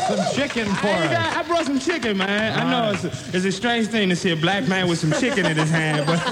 some chicken for us. I brought some chicken, man. I know it's a strange thing to see a black man with some chicken in his hand, but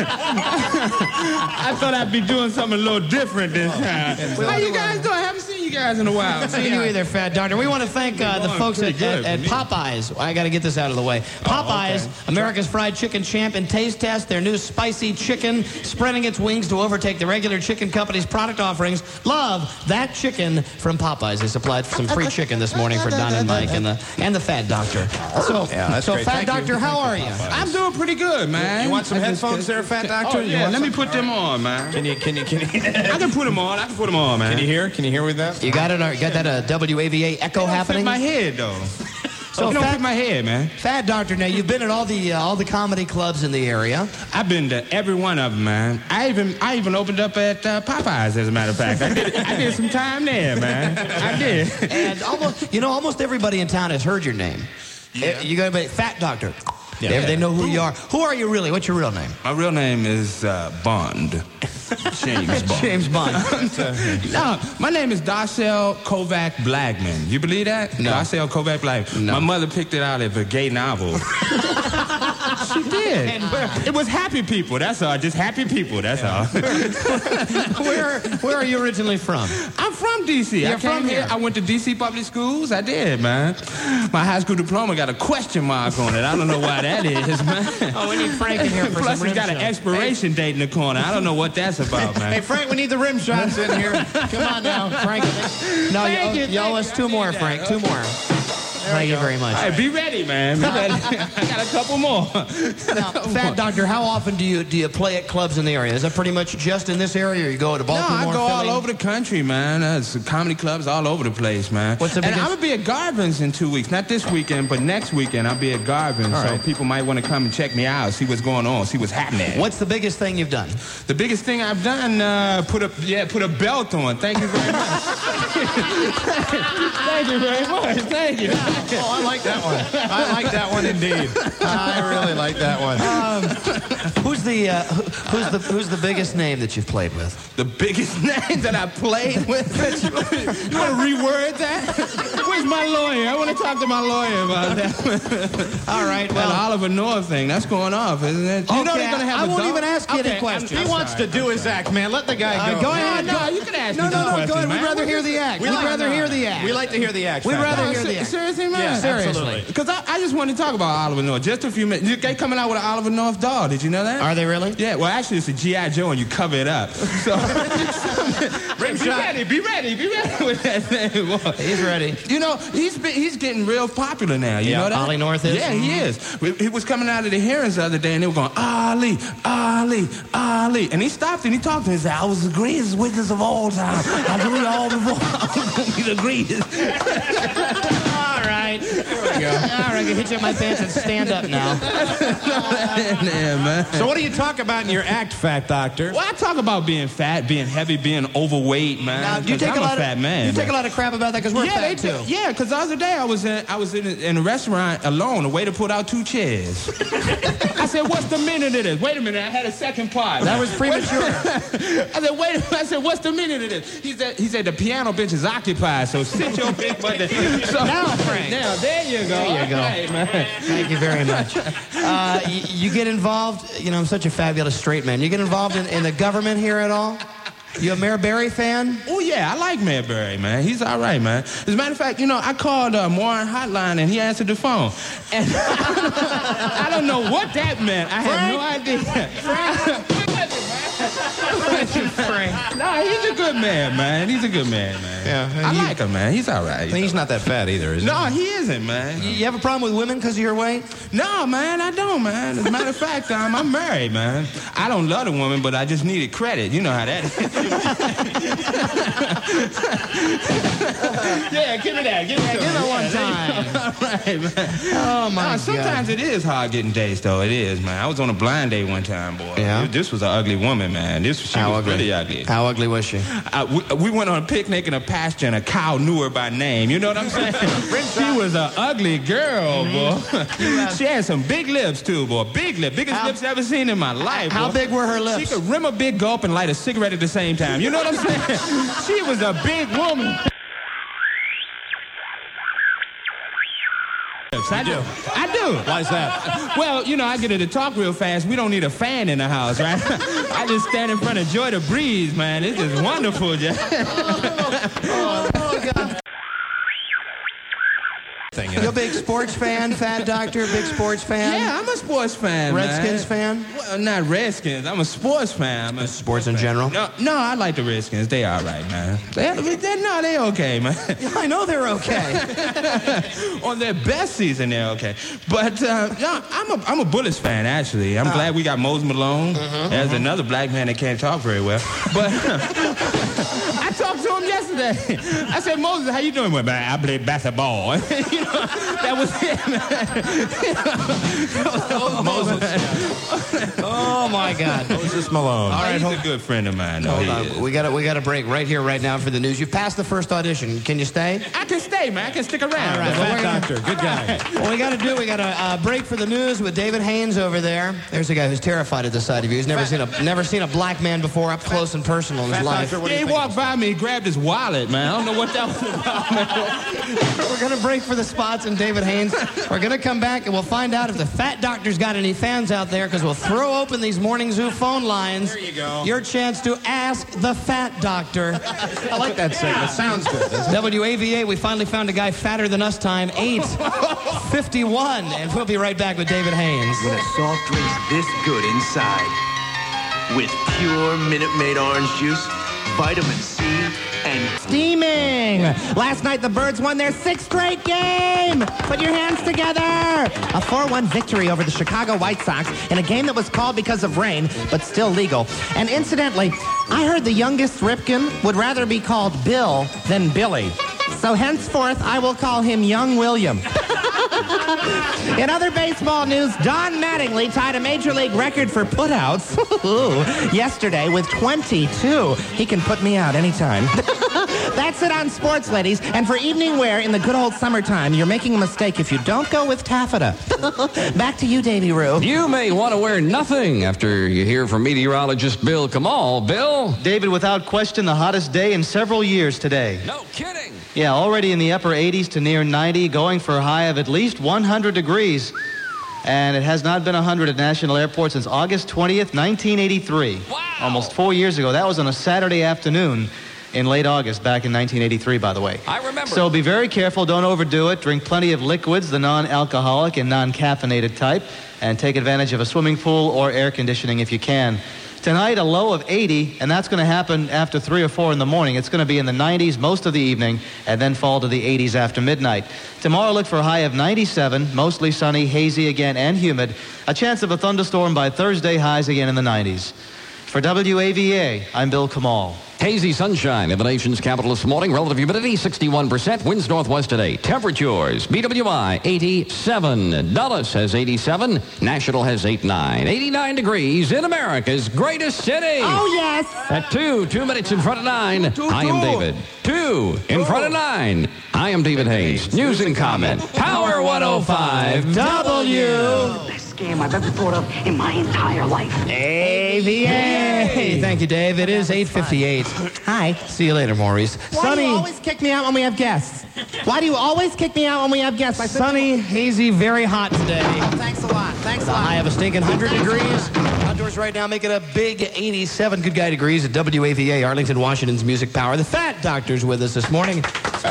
I thought I'd be doing something a little different this time. How you guys doing? I haven't seen you guys in a while. Seen you either, Fat Doctor. We want to thank the folks at Popeyes. I got to get this out of the way. Popeyes, America's fried chicken champ in taste test. Their new spicy chicken spreading its wings to overtake the regular chicken company's product offerings. Love that chicken from Popeyes. They supplied some free chicken this morning for Don and Mike and the Fat Doctor. So Fat Doctor, how are you? I'm doing pretty good, man. You want some headphones there, Fat Doctor? Oh, yeah, let me put them on, man. Can you? I can put them on. Man. Can you hear? Can you hear with that? You got it? You got that WAVA echo happening? Fit my head, though. So don't fit my head, man. Fat Doctor, now you've been at all the comedy clubs in the area. I've been to every one of them, man. I even opened up at Popeyes, as a matter of fact. I did some time there, man. I did. And almost everybody in town has heard your name. Yeah. You got to be Fat Doctor. Yeah. They know who you are. Who are you really? What's your real name? My real name is Bond. James Bond. James Bond. No, my name is Darcel Kovac Blagman. You believe that? No. Darcel Kovac Blagman. No. My mother picked it out of a gay novel. She did. It was happy people, that's all. Just happy people, that's all. Where are you originally from? I'm from D.C. You're I came from here. I went to D.C. public schools. I did, man. My high school diploma got a question mark on it. I don't know why that is, man. Oh, we need Frank in here for Plus, some it's rim got an shots. expiration date in the corner. I don't know what that's about, man. Hey, Frank, we need the rim shots in here. Come on now, Frank. No, you owe us two more, Frank. Two more. Thank you very much. Hey, be ready, man. Be ready. I got a couple more. Now, Fat Doctor, how often do you play at clubs in the area? Is that pretty much just in this area, or you go to Baltimore? No, I go Philly? all over the country, man. There's comedy clubs all over the place, man. What's the and biggest- I'm going to be at Garvin's in 2 weeks. Not this weekend, but next weekend I'll be at Garvin's. All So right. people might want to come and check me out, see what's going on, see what's happening. What's the biggest thing you've done? The biggest thing I've done, put a belt on. Thank you very much. Thank you very much. Thank you. Oh, I like that one. I like that one indeed. I really like that one. Who's the biggest name that you've played with? The biggest name that I played with? You want to reword that? Where's my lawyer? I want to talk to my lawyer about that. All right, Well, well, Oliver North thing, that's going off, isn't it? You know they're going to have I a won't dog? even ask you any Okay, questions. He wants to do his act, man. Let the guy go. Go ahead. No, you can ask me No, some questions, go ahead. man. We'd rather hear the act. We'd rather hear the act. We like to hear the act. We'd Fat rather Doctor. hear the act. Seriously, man? Yeah, Seriously. absolutely. Because I just wanted to talk about Oliver North just a few minutes. They coming out with an Oliver North doll. Did you know that? Are they really? Yeah, well, actually, it's a G.I. Joe, and you cover it up. So, be ready with that thing, boy. He's ready. You know, he's getting real popular now. You know that? Ollie North is? Yeah, he is. He was coming out of the hearings the other day, and they were going, Ali, Ali, Ali. And he stopped and he talked to me. He said, I was the greatest witness of all time. I do it all before. I was going to be the greatest. All right. Here we go. All right, I can hit you in my pants and stand up now. Yeah, man. So what do you talk about in your act, Fat Doctor? Well, I talk about being fat, being heavy, being overweight, man. Now, you 'Cause take I'm a lot fat of man. You take a lot of crap about that because we're fat too. Yeah, because the other day I was in a restaurant alone. The waiter pulled out 2 chairs. I said, "What's the minute of this?" Wait a minute, I had a second part. That was premature. I said, "Wait a minute." I said, "What's the minute of this?" He said, "The piano bench is occupied, so sit your big butt down." So, Now, Frank. Now, there you go. There you go. All right, man. Thank you very much. You get involved, I'm such a fabulous straight man. You get involved in the government here at all? You a Mayor Barry fan? Oh, yeah, I like Mayor Barry, man. He's all right, man. As a matter of fact, I called Warren Hotline, and he answered the phone. And I don't know what that meant. I have no idea. Frank. No, he's a good man. He's a good man. Yeah, I like him, man. He's all right. He's not that fat either, is he? No, he isn't, man. You have a problem with women because of your weight? No, man, I don't, man. As a matter of fact, I'm married, man. I don't love a woman, but I just needed credit. You know how that is. Yeah, give me that. Give me one time. All right, man. Oh, my God. Sometimes it is hard getting dates, though. It is, man. I was on a blind date one time, boy. Yeah? This was an ugly woman, man. She was really ugly. How ugly was she? We went on a picnic in a pasture, and a cow knew her by name. You know what I'm saying? She was an ugly girl, boy. She had some big lips, too, boy. Big lips. Biggest lips I've ever seen in my life, How boy. big were her She lips? could rim a big gulp and light a cigarette at the same time. You know what I'm saying? She was a big woman. I do. I do. Why is that? Well, you know, I get her to talk real fast. We don't need a fan in the house, right? I just stand in front and enjoy the breeze, man. It's just wonderful, Jeff. You a big sports fan, Fat Doctor? Big sports fan? Yeah, I'm a sports fan, Redskins man. fan? Well, not Redskins. I'm a sports fan. Sports in general? No, I like the Redskins. They all right, man. They okay, man. Yeah, I know they're okay. On their best season, they're okay. But no, I'm a Bullets fan, actually. I'm glad we got Mose Malone. There's another black man that can't talk very well. But I talked to him yesterday. I said, Moses, how you doing? Well, man, I played basketball. You know, that was it, man. Moses. Oh, my God. Moses Malone. All right, he's a good friend of mine. Hold on. We got a break right here, right now for the news. You've passed the first audition. Can you stay? I can stay, man. I can stick around. All right. Fat Doctor, good guy. What we got a break for the news with David Haynes over there. There's a guy who's terrified at the sight of you. He's never seen a black man before up close and personal in his life. He walked by me, he grabbed his wallet, man. I don't know what that was about, man. We're going to break for the spots and David Haynes. We're going to come back and we'll find out if the Fat Doctor's got any fans out there, because we'll throw open these Morning Zoo phone lines. There you go. Your chance to ask the Fat Doctor. I like that segment. Sounds good. WAVA, we finally found a guy fatter than us time, 8:51. And we'll be right back with David Haynes. When a soft drink's this good inside, with pure Minute Maid orange juice, vitamin C, and Steaming! Last night the Birds won their 6th straight game! Put your hands together! A 4-1 victory over the Chicago White Sox in a game that was called because of rain, but still legal. And incidentally, I heard the youngest Ripken would rather be called Bill than Billy. So henceforth, I will call him Young William. In other baseball news, Don Mattingly tied a Major League record for putouts yesterday with 22. He can put me out anytime. That's it on sports, ladies. And for evening wear in the good old summertime, you're making a mistake if you don't go with taffeta. Back to you, Davy Roo. You may want to wear nothing after you hear from meteorologist Bill Kamal. Bill? David, without question, the hottest day in several years today. No kidding. Yeah, already in the upper 80s to near 90, going for a high of at least 100 degrees. And it has not been 100 at National Airport since August 20th, 1983. Wow. Almost 4 years ago. That was on a Saturday afternoon in late August, back in 1983, by the way. I remember. So be very careful. Don't overdo it. Drink plenty of liquids, the non-alcoholic and non-caffeinated type, and take advantage of a swimming pool or air conditioning if you can. Tonight, a low of 80, and that's going to happen after 3 or 4 in the morning. It's going to be in the 90s most of the evening, and then fall to the 80s after midnight. Tomorrow, look for a high of 97, mostly sunny, hazy again, and humid. A chance of a thunderstorm by Thursday, highs again in the 90s. For WAVA, I'm Bill Kamal. Hazy sunshine in the nation's capital this morning. Relative humidity, 61%. Winds northwest today. Temperatures, BWI, 87. Dulles has 87. National has 89. 89 degrees in America's greatest city. Oh, yes! At 2 minutes in front of 9, I am David. 2 in front of 9, I am David Haynes. News and comment. Power 105 W. Best game I've ever thought of in my entire life. AVA! Thank you, Dave. It is 8:58. Hi. See you later, Maurice. Why do you always kick me out when we have guests? Why do you always kick me out when we have guests? Sunny, hazy, very hot today. Thanks a lot. Thanks a lot. I have a stinking 100 degrees. Outdoors right now, making a big 87 good guy degrees at WAVA, Arlington, Washington's Music Power. The Fat Doctor's with us this morning.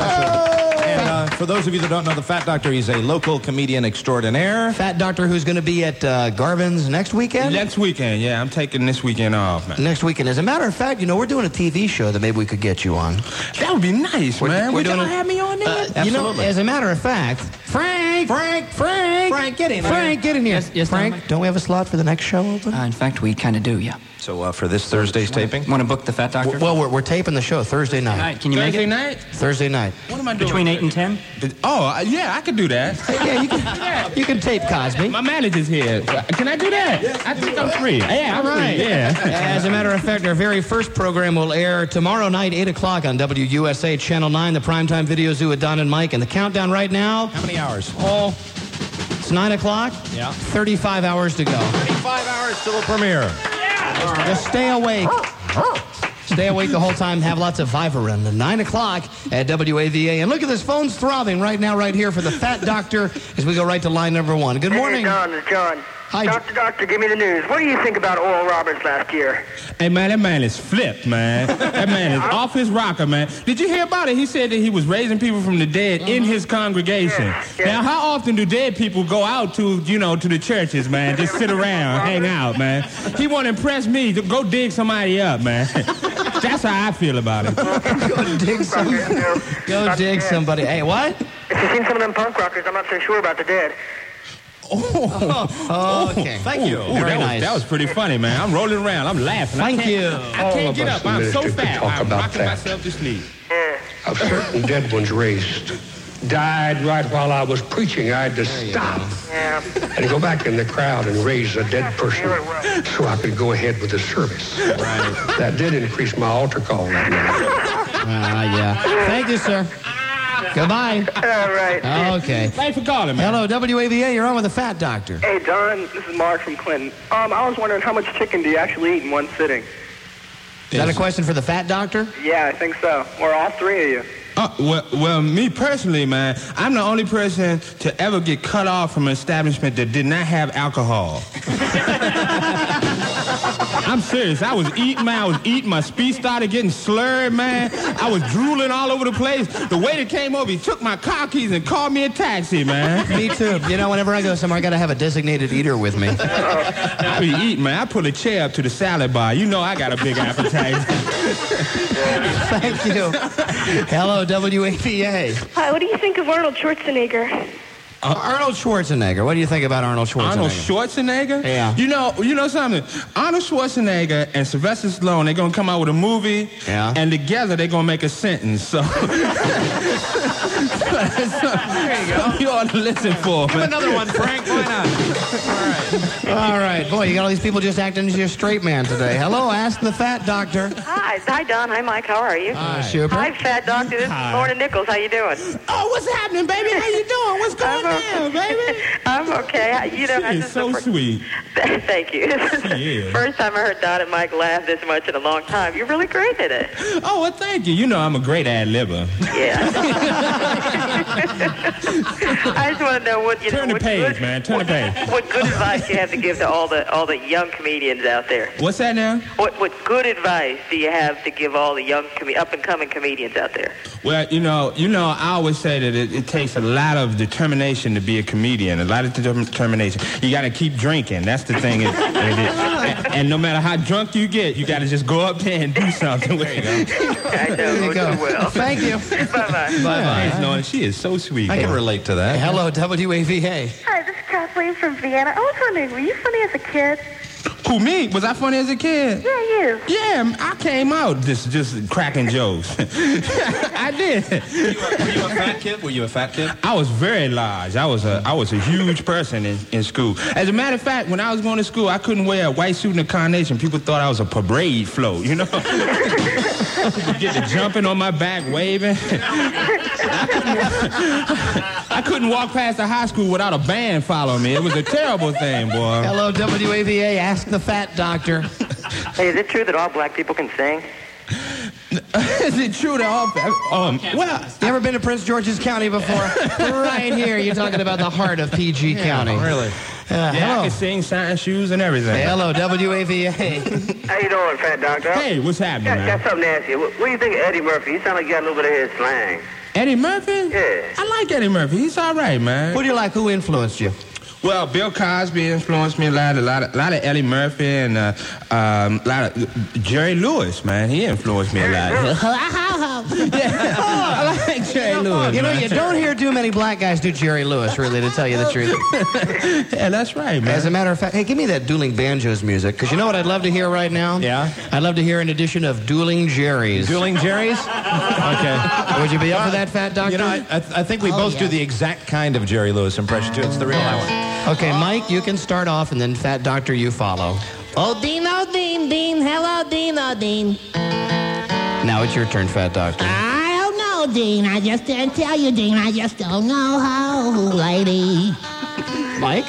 And for those of you that don't know the Fat Doctor, he's a local comedian extraordinaire. Fat Doctor who's going to be at Garvin's next weekend? Next weekend, yeah. I'm taking this weekend off, man. Next weekend. As a matter of fact, you know, we're doing a TV show that maybe we could get you on. That would be nice, man. Would y'all have me on there? You know, as a matter of fact, Frank, get in here. Frank, get in here. Yes, Frank, don't we have a slot for the next show open? In fact, we kind of do, yeah. So for this Thursday's taping? Want to book the Fat Doctor? Well, we're taping the show Thursday night. Tonight. Can you make it? night? Thursday night. What am I doing? Between 8 and 10? Oh, yeah, I could do that. Yeah, you can tape Cosby. My manager's here. Can I do that? Yes, I think I'm free. Yeah, I'm free. Yeah. As a matter of fact, our very first program will air tomorrow night, 8 o'clock on WUSA Channel 9, the Primetime Video Zoo with Don and Mike. And the countdown right now... How many hours? Oh, it's 9 o'clock. Yeah. 35 hours to go. 35 hours till the premiere. Just stay awake. Stay awake the whole time. Have lots of Vivarin. At 9 o'clock at WAVA. And look at this. Phone's throbbing right now, right here for the Fat Doctor as we go right to line number 1. Good morning. Hey, Don, it's John. Hi, Doctor, give me the news. What do you think about Oral Roberts last year? Hey, man, that man is flipped, man. That man is off his rocker, man. Did you hear about it? He said that he was raising people from the dead in his congregation. Yeah. Now, how often do dead people go out to, to the churches, man? Just sit around, hang out, man. He want to impress me. Go dig somebody up, man. That's how I feel about it. Go dig somebody. Go dig somebody. Hey, what? If you've seen some of them punk rockers, I'm not so sure about the dead. Oh, okay. Thank you. Ooh, Very nice. That was pretty funny, man. I'm rolling around. I'm laughing. Thank you. I can't get up. I'm so fat. I'm rocking myself to sleep. Of certain dead ones raised. Died right while I was preaching. I had to stop and go back in the crowd and raise a dead person so I could go ahead with the service. Right. That did increase my altar call that night. Yeah. Thank you, sir. Goodbye. All right. Okay. Thanks for calling, man. Hello, WAVA. You're on with the Fat Doctor. Hey, Don, this is Mark from Clinton. I was wondering how much chicken do you actually eat in one sitting? Is that a question for the Fat Doctor? Yeah, I think so. Or all three of you. Well, me personally, man, I'm the only person to ever get cut off from an establishment that did not have alcohol. I'm serious. I was eating, man. My speech started getting slurred, man. I was drooling all over the place. The waiter came over. He took my car keys and called me a taxi, man. Me too. Whenever I go somewhere, I got to have a designated eater with me. I be eating, man. I pull a chair up to the salad bar. I got a big appetite. Thank you. Hello, WAVA. Hi, what do you think of Arnold Schwarzenegger? Arnold Schwarzenegger. What do you think about Arnold Schwarzenegger? Arnold Schwarzenegger? Yeah. You know something? Arnold Schwarzenegger and Sylvester Stallone, they're going to come out with a movie. Yeah. And together they're going to make a sentence. So there you go. You ought to listen for, man. Give another one, Frank. Why not? All right. Boy, you got all these people just acting as your straight man today. Hello, Ask the Fat Doctor. Hi, Don. Hi, Mike. How are you? Hi, Super. Hi, Fat Doctor. This is Lorna Nichols. How you doing? Oh, what's happening, baby? How you doing? What's going on, baby? I'm okay. She is so sweet. Thank you. Yeah. First time I heard Don and Mike laugh this much in a long time. You're really great at it. Oh, well, thank you. I'm a great ad-libber. Yeah. I just want to know what Turn the page, man. Turn the page. What good advice you have to give to all the young comedians out there? What's that now? What good advice do you have to give all the young up-and-coming comedians out there? Well, I always say that it takes a lot of determination to be a comedian, a lot of determination. You got to keep drinking. That's the thing. And no matter how drunk you get, you got to just go up there and do something. There you go. I know. There you go. Well. Thank you. Bye-bye. Bye-bye. Thanks, she is so sweet. I can relate to that. Hello, WAVA. Hi, this is Kathleen from Vienna. I was wondering, were you funny as a kid? Who, me? Was I funny as a kid? Yeah, you. Yeah, I came out just cracking jokes. I did. Were you a fat kid? Were you a fat kid? I was very large. I was a huge person in school. As a matter of fact, when I was going to school, I couldn't wear a white suit and a carnation. People thought I was a parade float, Get the jumping on my back, waving. I couldn't walk past the high school without a band following me. It was a terrible thing, boy. Hello, WAVA. Ask the Fat Doctor. Hey, is it true that all black people can sing? Is it true that all... well... You ever been to Prince George's County before? Right here, you're talking about the heart of PG County. Really? I Hello. can sing, sign shoes, and everything. Hello, WAVA. How you doing, Fat Doctor? Hey, what's happening, man? Got something to ask you. What do you think of Eddie Murphy? You sound like you got a little bit of his slang. Eddie Murphy? Yeah. I like Eddie Murphy. He's all right, man. Who do you like? Who influenced you? Well, Bill Cosby influenced me a lot of Eddie Murphy and a lot of Jerry Lewis, man. He influenced me a lot. I like Jerry Lewis. You don't hear too many black guys do Jerry Lewis, really, to tell you the truth. Yeah, that's right, man. As a matter of fact, hey, give me that Dueling Banjos music, because you know what I'd love to hear right now? Yeah? I'd love to hear an edition of Dueling Jerry's. Dueling Jerry's? Okay. Would you be up for that, Fat Doctor? I think we both do the exact kind of Jerry Lewis impression, too. It's the real one. Okay, Mike, you can start off, and then Fat Doctor, you follow. Oh, Dean, Dean. Hello, Dean, Dean. Now it's your turn, Fat Doctor. I don't know, Dean. I just didn't tell you, Dean. I just don't know how, lady. Mike?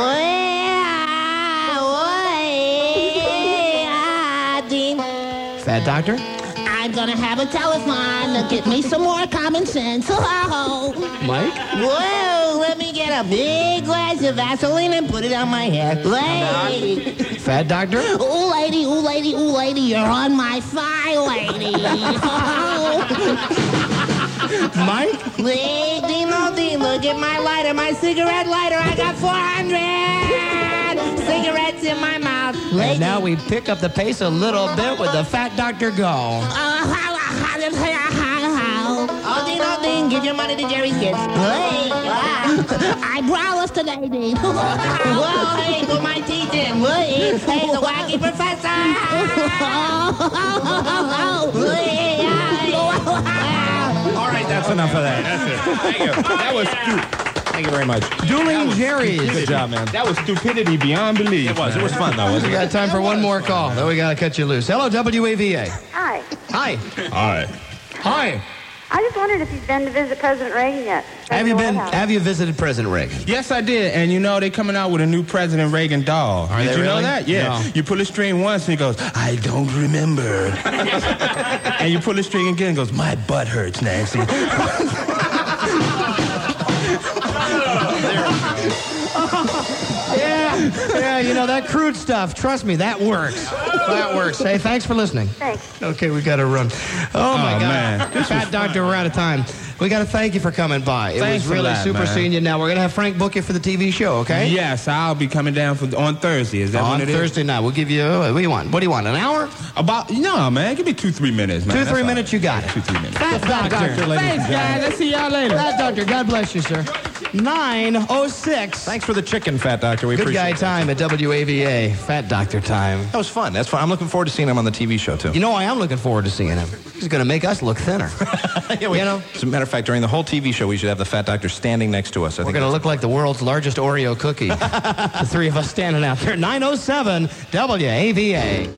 Dean. Fat Fat Doctor? I'm gonna have a telethon to get me some more common sense. Mike? Whoa, let me get a big glass of Vaseline and put it on my head. Lady. Fat Doctor? Ooh, lady, ooh, lady, ooh, lady, you're on my thigh, lady. Mike? Ding, look at my lighter, my cigarette lighter. I got 400 cigarettes in my mouth. Lady. And now we pick up the pace a little bit with the Fat Doctor Go. Oh, ding, give your money to Jerry's kids. Hey, I browless today, Dean. Whoa, hey, put my teeth in. Hey, the wacky professor. All right, that's enough of that. That's it. Thank you. That was Thank you very much. Dueling Jerry's. Good job, man. That was stupidity beyond belief. It was. It was fun, though, wasn't We it? got time for one more call. Then we got to cut you loose. Hello, WAVA. Hi. Hi. Hi. Hi. I just wondered if you've been to visit President Reagan yet. Have you visited President Reagan? Yes, I did. And you know, they're coming out with a new President Reagan doll. Are Did they you know really? that? Yeah. No. You pull a string once and he goes, I don't remember. And you pull the string again and goes, my butt hurts, Nancy. Yeah, you know, that crude stuff, trust me, that works. That works. Hey, thanks for listening. Thanks. Okay, we got to run. Oh, my God. Man. Fat Doctor, we're out of time. We got to thank you for coming by. It Thanks was a really lot, super man. seeing you. Now, we're going to have Frank book you for the TV show, okay? Yes, I'll be coming down on Thursday. Is that On when it is? Thursday night. We'll give you, what do you want? What do you want, an hour? No, man. Give me 2-3 minutes, man. 2-3 minutes, you got it. 2-3 minutes. Fat Doctor. Thanks, guys. I'll see y'all later. Fat Doctor, God bless you, sir. 9:06. Thanks for the chicken, Fat Doctor. We Good appreciate guy it. time at WAVA. Fat Doctor time. That was fun. That's fun. I'm looking forward to seeing him on the TV show, too. You know, I am looking forward to seeing him. He's going to make us look thinner. Yeah, you know? As a matter of fact, during the whole TV show, we should have the Fat Doctor standing next to us. We're going to look like the world's largest Oreo cookie. The three of us standing out there. 9:07 WAVA.